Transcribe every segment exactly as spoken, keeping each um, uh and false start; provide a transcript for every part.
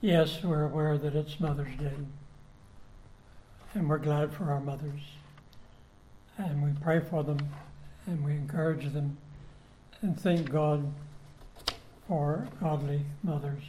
Yes, we're aware that it's Mother's Day, and we're glad for our mothers, and we pray for them, and we encourage them, and thank God for godly mothers.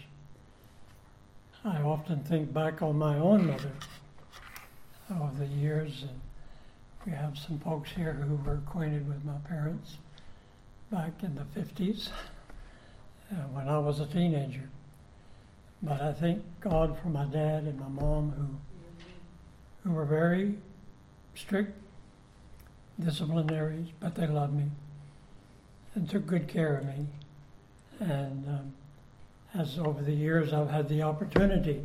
I often think back on my own mother over the years, and we have some folks here who were acquainted with my parents back in the fifties uh, when I was a teenager. But I thank God for my dad and my mom who, who were very strict disciplinaries, but they loved me and took good care of me. And um, as over the years I've had the opportunity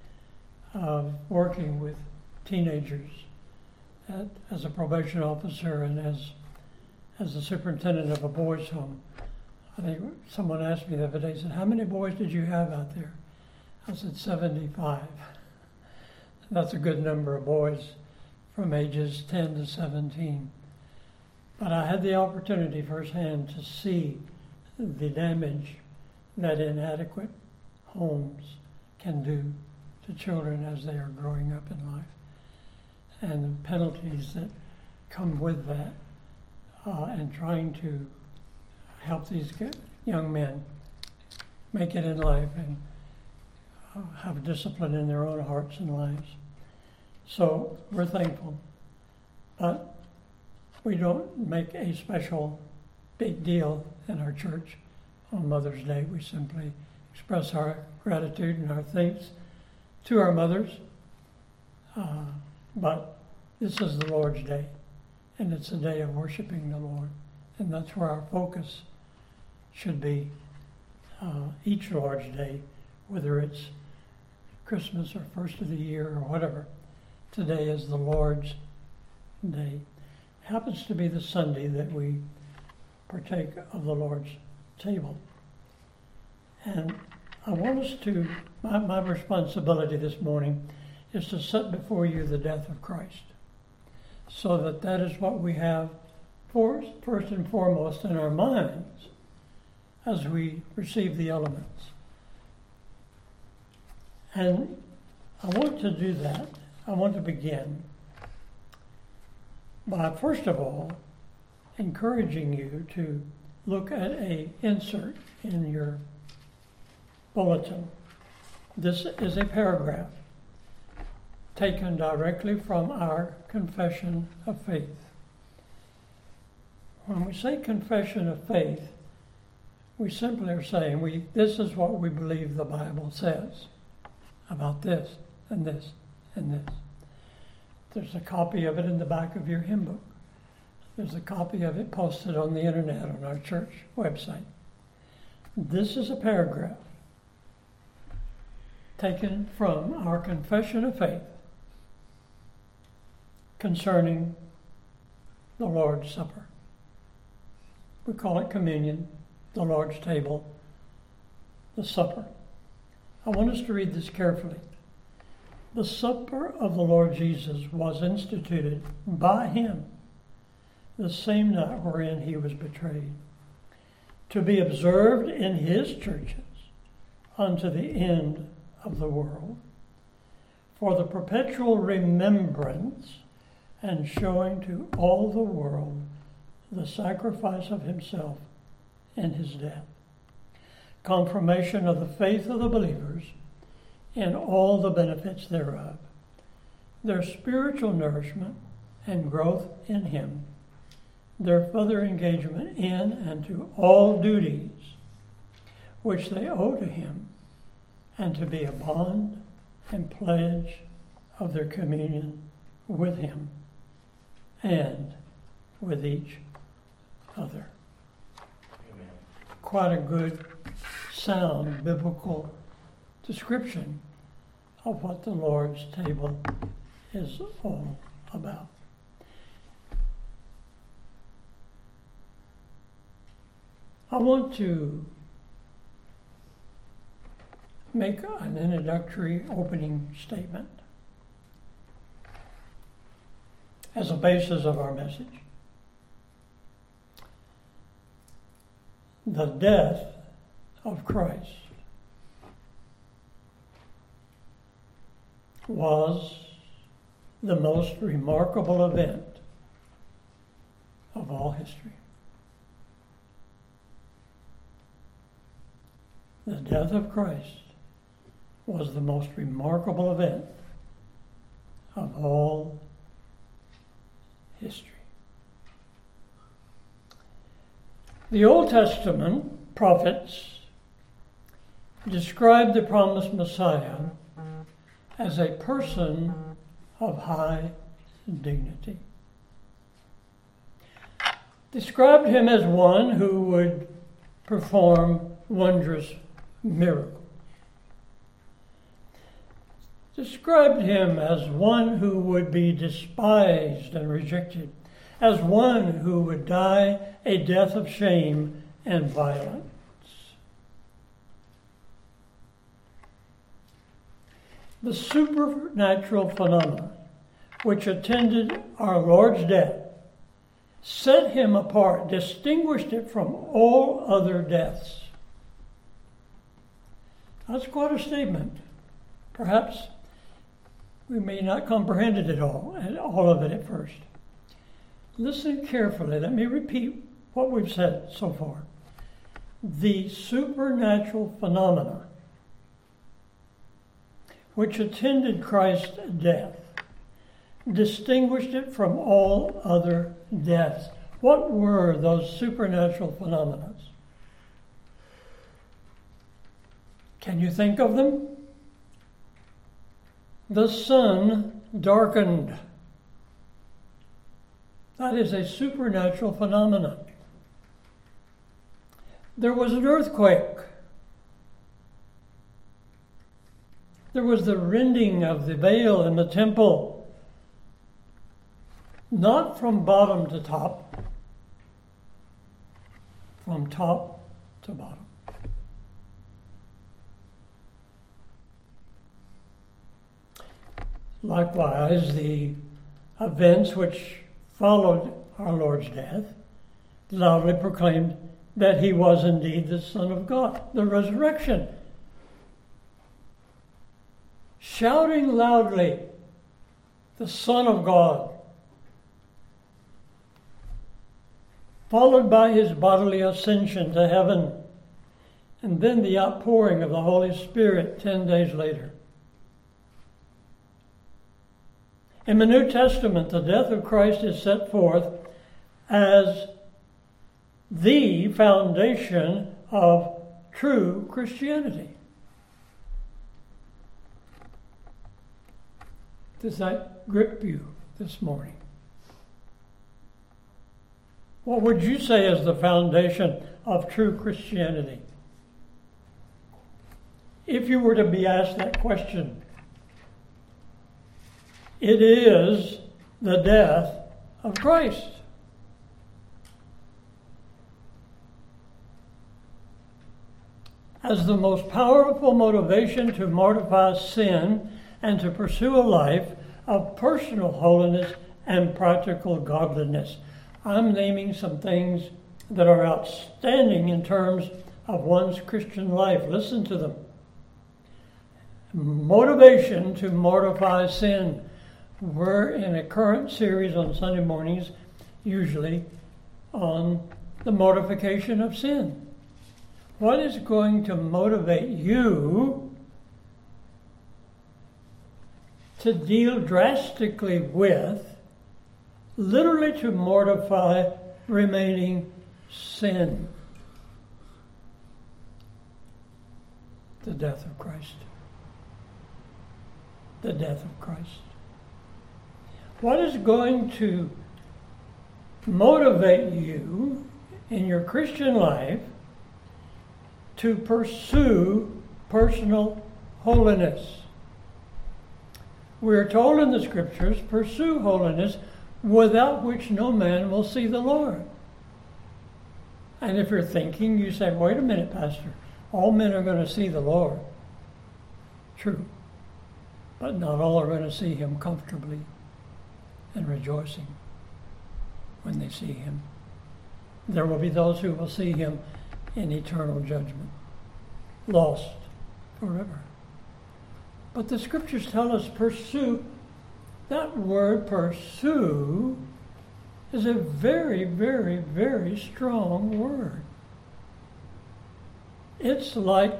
of working with teenagers at, as a probation officer and as as the superintendent of a boys' home. I think someone asked me the other day, said, how many boys did you have out there? I said, seventy-five. That's a good number of boys from ages ten to seventeen. But I had the opportunity firsthand to see the damage that inadequate homes can do to children as they are growing up in life, and the penalties that come with that, uh, and trying to help these young men make it in life and uh, have discipline in their own hearts and lives. So we're thankful, but we don't make a special big deal in our church on Mother's Day. We simply express our gratitude and our thanks to our mothers. Uh, but this is the Lord's Day, and it's a day of worshiping the Lord, and that's where our focus should be uh, each Lord's Day, whether it's Christmas or first of the year or whatever. Today is the Lord's Day. It happens to be the Sunday that we partake of the Lord's table. And I want us to, my, my responsibility this morning is to set before you the death of Christ, so that that is what we have first, first and foremost in our minds as we receive the elements. And I want to do that. I want to begin by, first of all, encouraging you to look at a insert in your bulletin. This is a paragraph taken directly from our confession of faith. When we say confession of faith, we simply are saying we this is what we believe the Bible says about this and this and this. There's a copy of it in the back of your hymn book. There's a copy of it posted on the internet on our church website. This is a paragraph taken from our confession of faith concerning the Lord's Supper. We call it communion, the Lord's table, the supper. I want us to read this carefully. The supper of the Lord Jesus was instituted by him the same night wherein he was betrayed, to be observed in his churches unto the end of the world, for the perpetual remembrance and showing to all the world the sacrifice of himself in his death, confirmation of the faith of the believers and all the benefits thereof, their spiritual nourishment and growth in him, their further engagement in and to all duties which they owe to him, and to be a bond and pledge of their communion with him and with each other. Amen. Quite a good, sound, biblical description of what the Lord's table is all about. I want to make an introductory opening statement as a basis of our message. The death of Christ was the most remarkable event of all history. The death of Christ was the most remarkable event of all history. The Old Testament prophets described the promised Messiah as a person of high dignity. Described him as one who would perform wondrous miracles. Described him as one who would be despised and rejected, as one who would die a death of shame and violence. The supernatural phenomena which attended our Lord's death set him apart, distinguished it from all other deaths. That's quite a statement. Perhaps we may not comprehend it at all, all of it at first. Listen carefully. Let me repeat what we've said so far. The supernatural phenomena which attended Christ's death distinguished it from all other deaths. What were those supernatural phenomena? Can you think of them? The sun darkened. That is a supernatural phenomenon. There was an earthquake. There was the rending of the veil in the temple, not from bottom to top, from top to bottom. Likewise, the events which followed our Lord's death loudly proclaimed that he was indeed the Son of God. The resurrection, shouting loudly, the Son of God, followed by his bodily ascension to heaven, and then the outpouring of the Holy Spirit ten days later. In the New Testament, the death of Christ is set forth as the foundation of true Christianity. Does that grip you this morning? What would you say is the foundation of true Christianity? If you were to be asked that question, it is the death of Christ. As the most powerful motivation to mortify sin and to pursue a life of personal holiness and practical godliness. I'm naming some things that are outstanding in terms of one's Christian life. Listen to them. Motivation to mortify sin. We're in a current series on Sunday mornings, usually on the mortification of sin. What is going to motivate you to deal drastically with, literally to mortify remaining sin? The death of Christ. The death of Christ. What is going to motivate you in your Christian life to pursue personal holiness? We are told in the Scriptures, pursue holiness, without which no man will see the Lord. And if you're thinking, you say, wait a minute, Pastor, all men are going to see the Lord. True. But not all are going to see him comfortably and rejoicing when they see him. There will be those who will see him in eternal judgment, lost forever. But the scriptures tell us pursue. That word pursue is a very, very, very strong word. It's like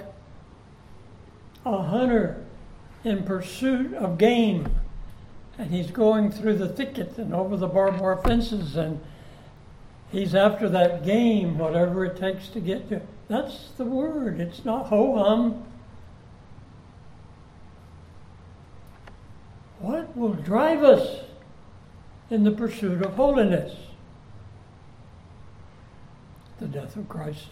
a hunter in pursuit of game, and he's going through the thicket and over the barbed wire fences, and he's after that game, whatever it takes to get to. That's the word. It's not ho-hum. What will drive us in the pursuit of holiness? The death of Christ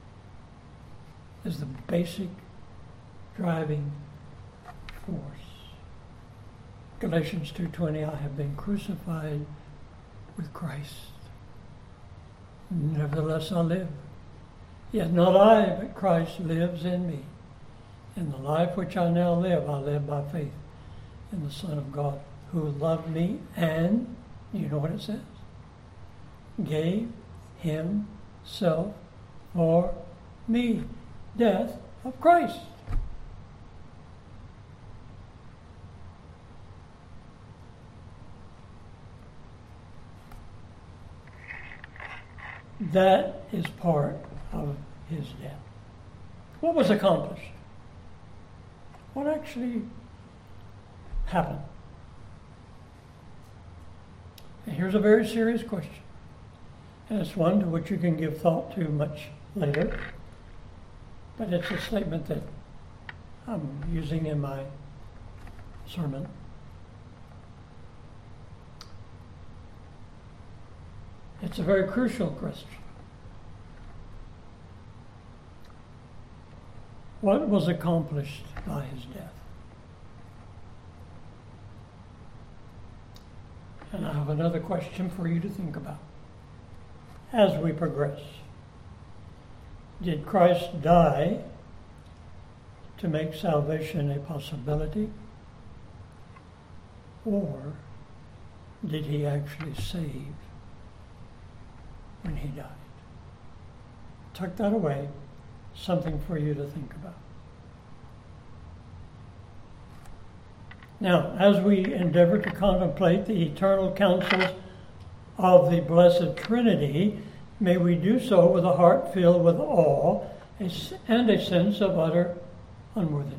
is the basic driving force. Galatians two twenty, I have been crucified with Christ. Nevertheless I live. Yet not I, but Christ lives in me. In the life which I now live, I live by faith in the Son of God, who loved me and, you know what it says? Gave himself for me. Death of Christ. That is part of his death. What was accomplished? What actually happened? And here's a very serious question. And it's one to which you can give thought to much later. But it's a statement that I'm using in my sermon. It's a very crucial question. What was accomplished by his death? And I have another question for you to think about as we progress. Did Christ die to make salvation a possibility? Or did he actually save when he died? Tuck that away, something for you to think about. Now, as we endeavor to contemplate the eternal counsels of the Blessed Trinity, may we do so with a heart filled with awe and a sense of utter unworthiness.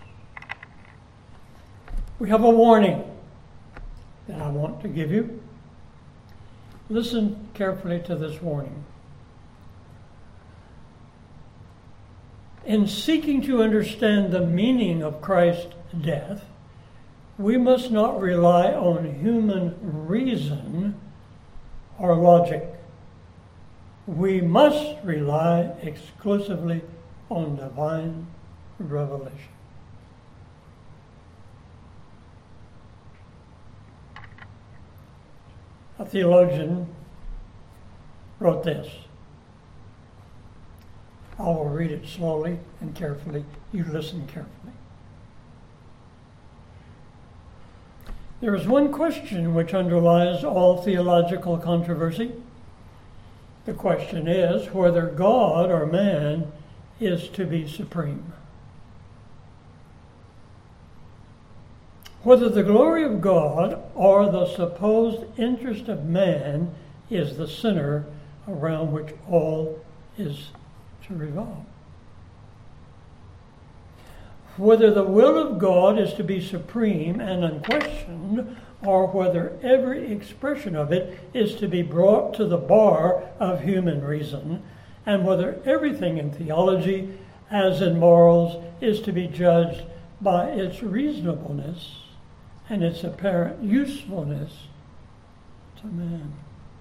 We have a warning that I want to give you. Listen carefully to this warning. In seeking to understand the meaning of Christ's death, we must not rely on human reason or logic. We must rely exclusively on divine revelation. A theologian wrote this. I will read it slowly and carefully. You listen carefully. There is one question which underlies all theological controversy. The question is whether God or man is to be supreme. Whether the glory of God or the supposed interest of man is the center around which all is to revolve. Whether the will of God is to be supreme and unquestioned, or whether every expression of it is to be brought to the bar of human reason, and whether everything in theology, as in morals, is to be judged by its reasonableness and its apparent usefulness to man.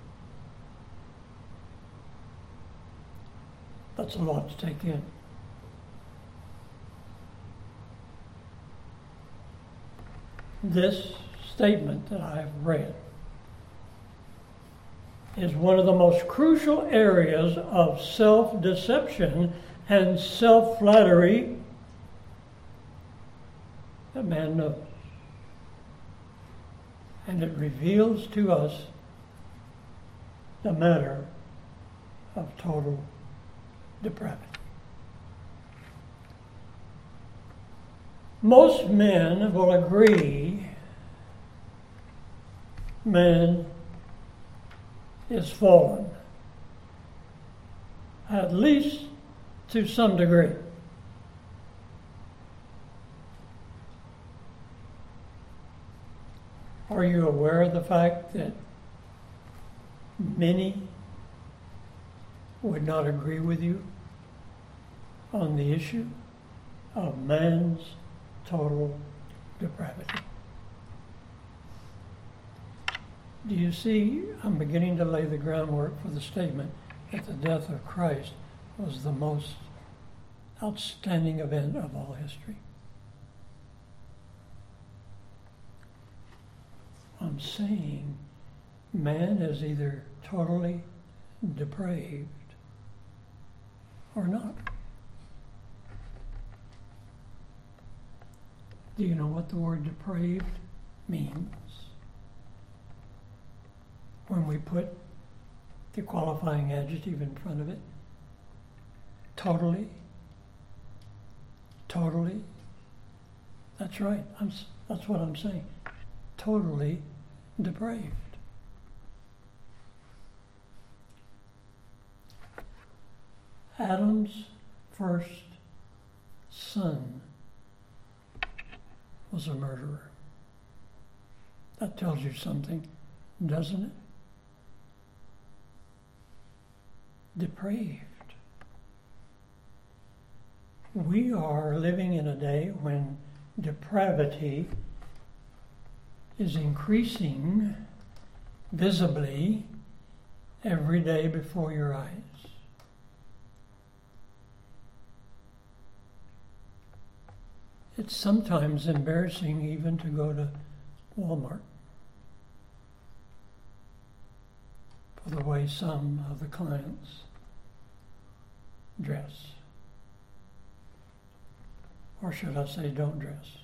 That's a lot to take in. This statement that I have read is one of the most crucial areas of self-deception and self-flattery that man knows. And it reveals to us the matter of total depravity. Most men will agree man is fallen, at least to some degree. Are you aware of the fact that many would not agree with you on the issue of man's total depravity? Do you see, I'm beginning to lay the groundwork for the statement that the death of Christ was the most outstanding event of all history. I'm saying man is either totally depraved or not. Do you know what the word depraved means? When we put the qualifying adjective in front of it. Totally. Totally. That's right. I'm, that's what I'm saying. Totally depraved. Adam's first son was a murderer. That tells you something, doesn't it? Depraved. We are living in a day when depravity is increasing visibly every day before your eyes. It's sometimes embarrassing even to go to Walmart for the way some of the clients dress. Or should I say don't dress.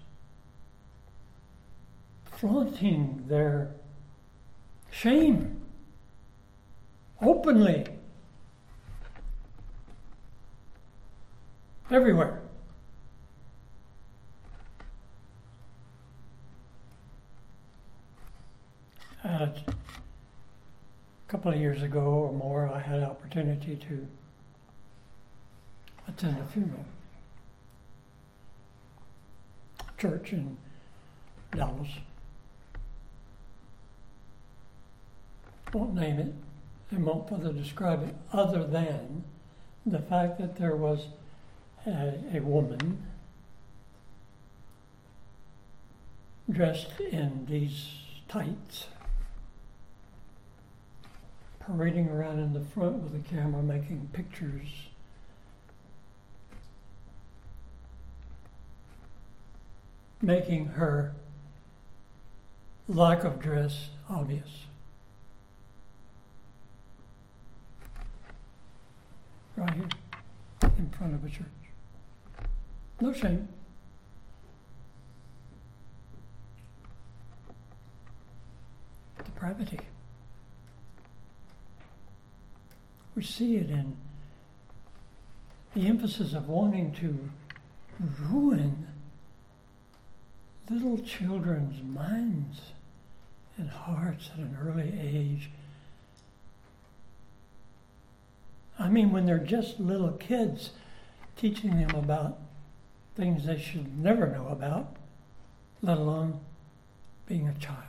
Flaunting their shame openly everywhere. Uh, a couple of years ago or more, I had an opportunity to attend a funeral. Church in Dallas. Won't name it and won't further describe it other than the fact that there was a, a woman dressed in these tights parading around in the front with a camera making pictures. Making her lack of dress obvious. Right here, in front of a church. No shame. Depravity. We see it in the emphasis of wanting to ruin little children's minds and hearts at an early age. I mean, when they're just little kids, teaching them about things they should never know about, let alone being a child.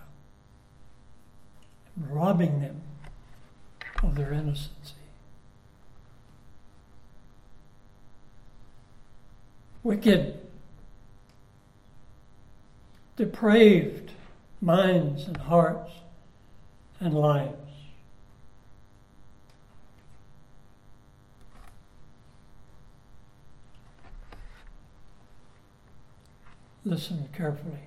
Robbing them of their innocency. Wicked, depraved minds and hearts and lives. Listen carefully.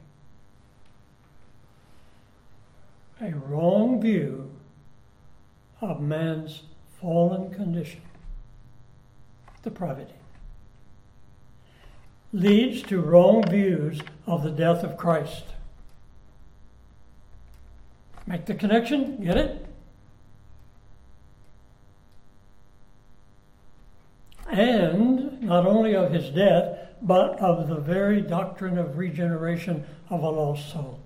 A wrong view of man's fallen condition, depravity, leads to wrong views of the death of Christ. Make the connection? Get it? And not only of his death, but of the very doctrine of regeneration of a lost soul.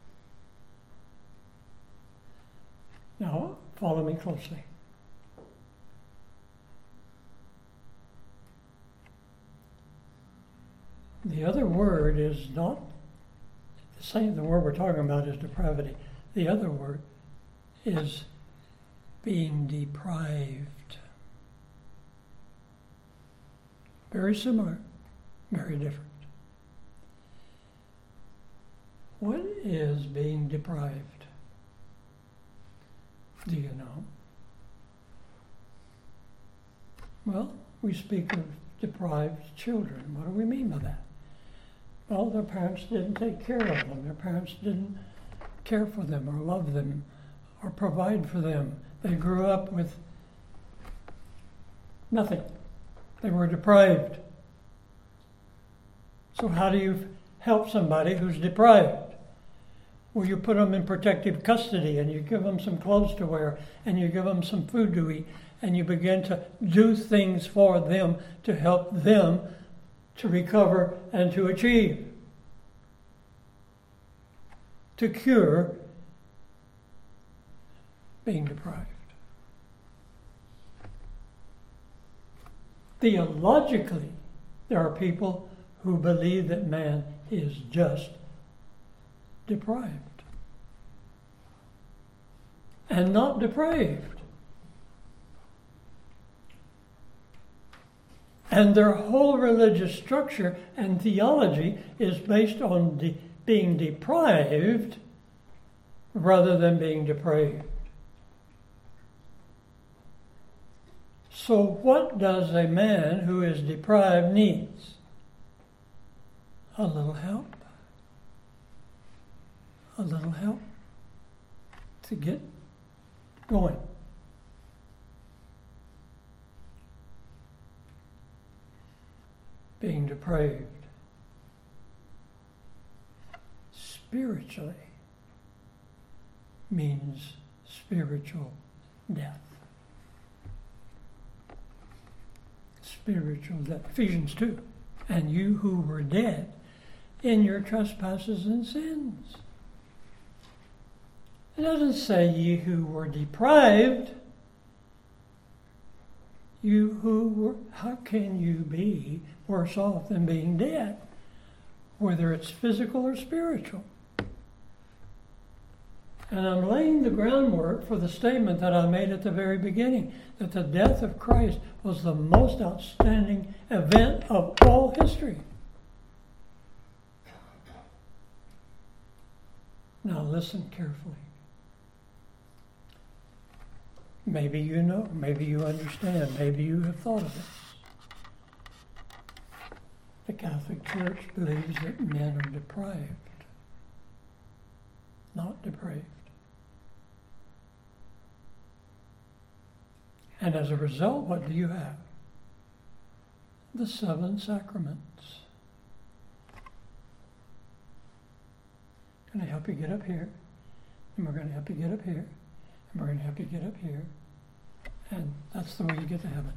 Now, follow me closely. The other word is not the same. The word we're talking about is depravity. The other word is being deprived. Very similar, very different. What is being deprived? Do you know? Well, we speak of deprived children. What do we mean by that? Well, their parents didn't take care of them. Their parents didn't care for them or love them or provide for them. They grew up with nothing. They were deprived. So how do you help somebody who's deprived? Well, you put them in protective custody and you give them some clothes to wear and you give them some food to eat and you begin to do things for them to help them to recover and to achieve, to cure being deprived. Theologically, there are people who believe that man is just deprived and not depraved. And their whole religious structure and theology is based on de- being deprived rather than being depraved. So what does a man who is deprived needs? A little help. A little help to get going. Being depraved spiritually means spiritual death. Spiritual death. Ephesians two. And you who were dead in your trespasses and sins. It doesn't say ye who were deprived. You who were, how can you be worse off than being dead, whether it's physical or spiritual? And I'm laying the groundwork for the statement that I made at the very beginning, that the death of Christ was the most outstanding event of all history. Now listen carefully. Maybe you know, maybe you understand, maybe you have thought of this. The Catholic Church believes that men are deprived, not depraved. And as a result, what do you have? The seven sacraments. I'm going to help you get up here, and we're going to help you get up here, and we're going to help you get up here, and that's the way you get to heaven.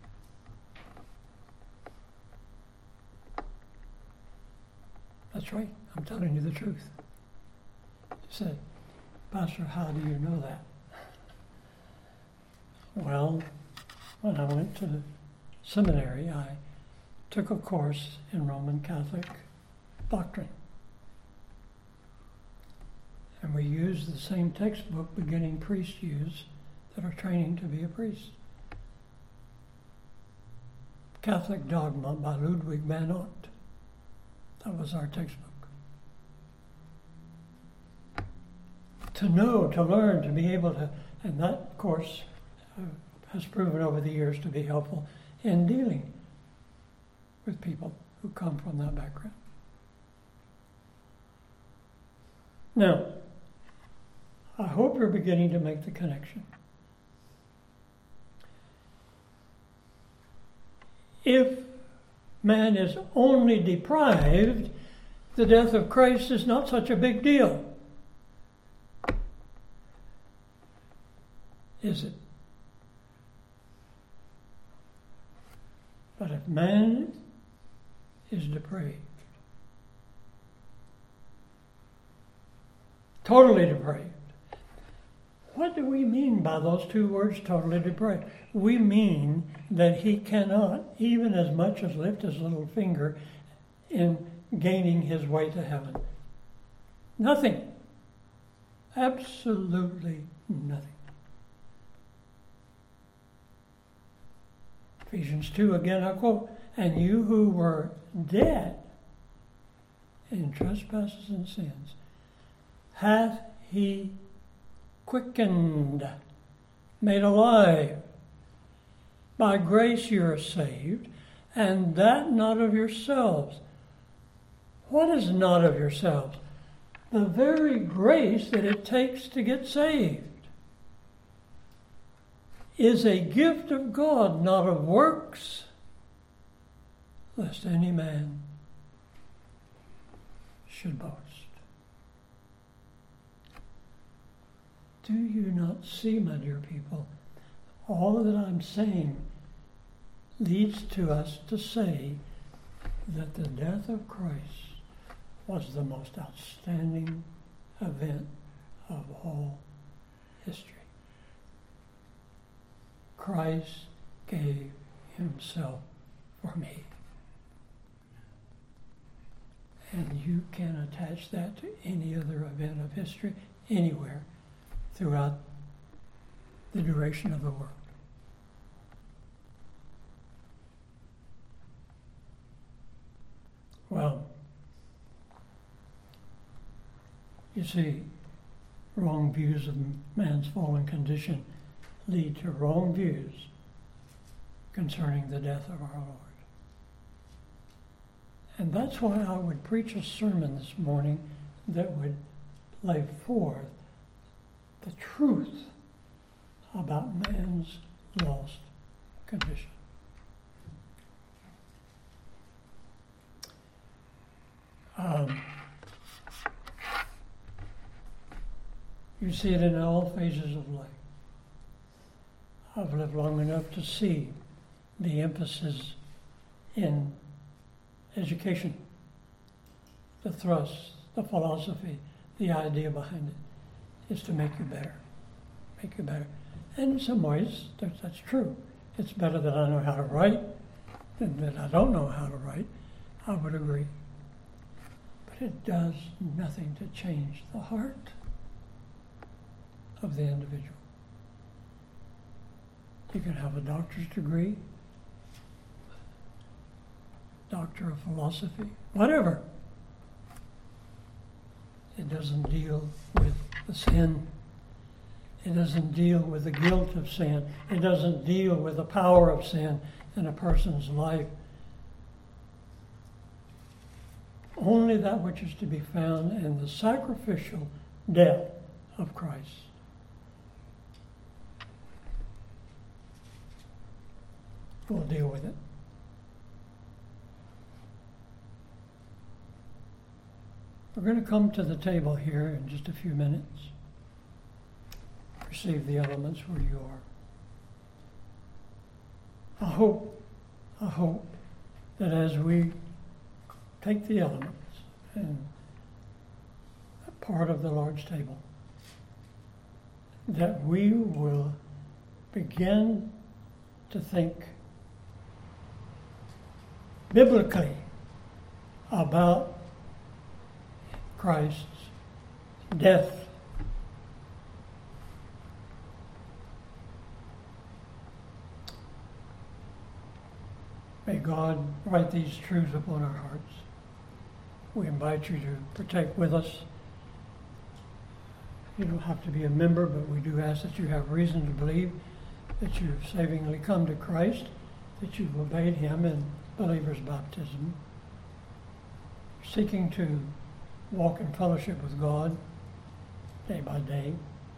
That's right. I'm telling you the truth. You said, Pastor, how do you know that? Well, when I went to the seminary, I took a course in Roman Catholic doctrine. And we used the same textbook beginning priests use that are training to be a priest. Catholic Dogma by Ludwig van Ott. That was our textbook. To know, to learn, to be able to, and that course uh, has proven over the years to be helpful in dealing with people who come from that background. Now, I hope you're beginning to make the connection. If man is only deprived, the death of Christ is not such a big deal. Is it? But if man is depraved. Totally depraved. What do we mean by those two words, totally depraved? We mean that he cannot even as much as lift his little finger in gaining his way to heaven. Nothing. Absolutely nothing. Ephesians two, again I quote, and you who were dead in trespasses and sins, hath he quickened, made alive. By grace you are saved, and that not of yourselves. What is not of yourselves? The very grace that it takes to get saved is a gift of God, not of works, lest any man should boast. Do you not see, my dear people, all that I'm saying leads to us to say that the death of Christ was the most outstanding event of all history. Christ gave himself for me. And you can attach that to any other event of history anywhere throughout the duration of the world. Well, you see, wrong views of man's fallen condition lead to wrong views concerning the death of our Lord. And that's why I would preach a sermon this morning that would lay forth the truth about man's lost condition. Um, you see it in all phases of life. I've lived long enough to see the emphasis in education, the thrust, the philosophy, the idea behind it is to make you better, make you better. And in some ways, that's, that's true. It's better that I know how to write than that I don't know how to write. I would agree. But it does nothing to change the heart of the individual. You can have a doctor's degree, doctor of philosophy, whatever. It doesn't deal with the sin. It doesn't deal with the guilt of sin. It doesn't deal with the power of sin in a person's life. Only that which is to be found in the sacrificial death of Christ. We'll deal with it. We're going to come to the table here in just a few minutes. Receive the elements where you are. I hope, I hope that as we take the elements and part of the Lord's table, that we will begin to think biblically about Christ's death. May God write these truths upon our hearts. We invite you to partake with us. You don't have to be a member, but we do ask that you have reason to believe that you've savingly come to Christ, that you've obeyed him in believer's baptism, seeking to walk in fellowship with God day by day,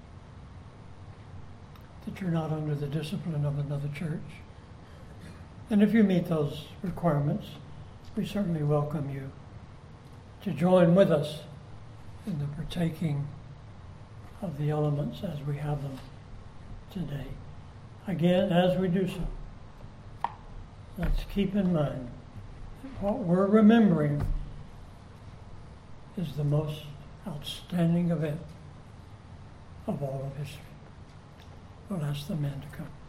that you're not under the discipline of another church. And if you meet those requirements, we certainly welcome you to join with us in the partaking of the elements as we have them today. Again, as we do so, let's keep in mind what we're remembering is the most outstanding event of all of history. We'll ask the men to come.